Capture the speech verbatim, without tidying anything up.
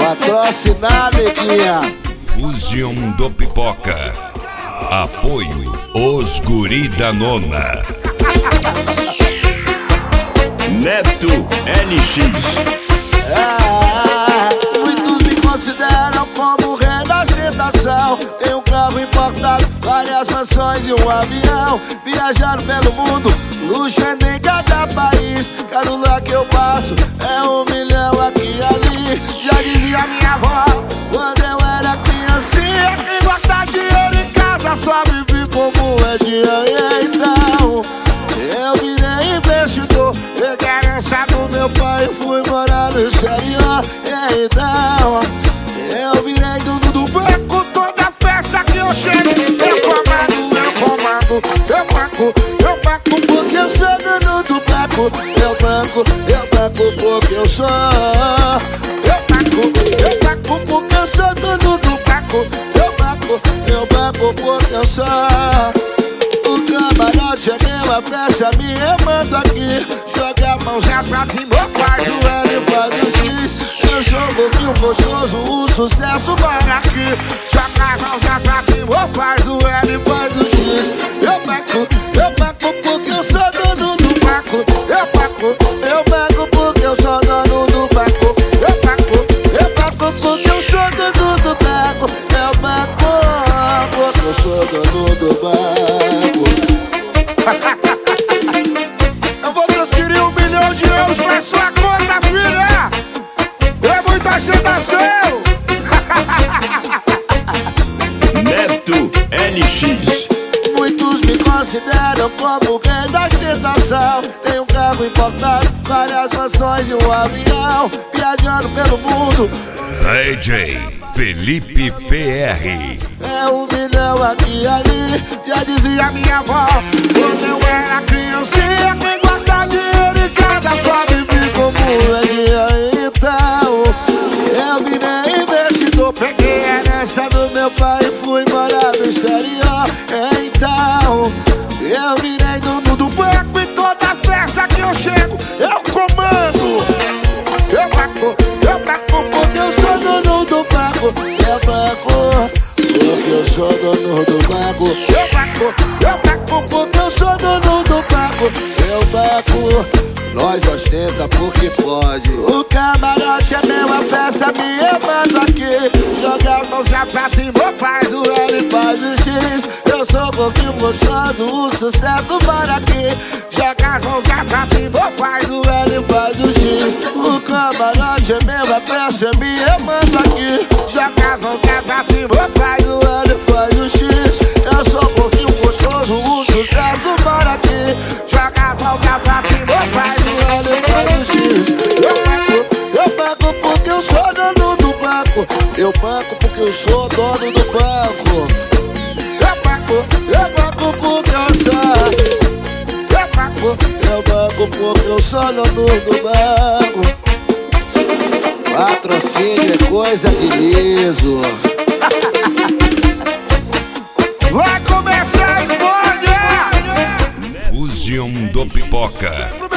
Patrocinar, neguinha. Fusion do Pipoca. Apoio Os Guri da Nona. Neto L X. É, muitos me consideram como o rei da ostentação. Tenho um carro importado, várias mansões e um avião. Viajando pelo mundo, luxo é nem cada país. Cada lugar que eu passo é um milhão aqui e ali. Já dizia minha avó, quando eu era criancinha, quem guarda dinheiro em casa só vive como é dia. Então eu virei investidor, peguei a herança do meu pai e fui morar no exterior. Então eu virei dono do banco, toda festa que eu chego eu comando, eu comando, eu banco, eu banco porque eu sou dono do banco. Eu banco, eu banco porque eu sou. Eu banco, eu banco porque eu sou dono do banco. Eu banco, eu banco porque eu sou. O camarote é meu, a festa minha, eu mando aqui. Joga a mãozinha pra cima, faz o L e faz o X. Eu sou um pouquinho gostoso, o sucesso vai aqui. Joga as mãozinhas pra cima, faz o L e faz o X. Eu banco, eu banco porque eu sou dono do banco. Eu banco, eu banco porque eu sou dono do banco. Eu banco, eu banco porque eu sou dono do banco. Eu banco porque eu sou dono do banco. Eu vou transferir um milhão de euros pra sua conta, filha. É muita agitação. Neto L X. Muitos me consideram como o rei da ostentação. Tenho um carro importado, várias mansões e um avião. Viajando pelo mundo, D J Felipe P R. é um milhão aqui e ali. Já dizia minha avó, quando eu era criancinha, quem guarda dinheiro em casa só vive como é dia. Então eu virei investidor, peguei a herança do meu pai e fui morar no exterior. Então eu virei dono do banco e toda festa que eu chego eu comando. Eu banco, eu banco porque eu sou dono do banco. Eu banco porque eu sou dono do banco. Eu banco, eu banco porque eu sou dono do banco. Eu banco, nós ostenta porque pode. O camarote é meu, a festa minha, eu mando aqui. Joga a mãozinha pra cima, faz o L, faz o X. Eu sou um pouquinho gostoso, o sucesso para aqui. Joga as mãozinhas pra cima, faz o L, faz o X. O camarote é meu, a festa é minha, eu mando aqui. Joga as mãozinhas pra cima, faz o L, faz o X. Eu sou um pouquinho gostoso, o sucesso para aqui. Joga as mãozinhas pra cima, faz o L, faz o X. Eu banco, eu banco porque eu sou dono do banco. Eu banco porque eu sou dono do banco. Eu banco, eu banco porque eu sou. Eu banco, eu banco porque eu sou dono do banco. Patrocínio é coisa de liso. Vai começar a escolha. Fusion do Pipoca.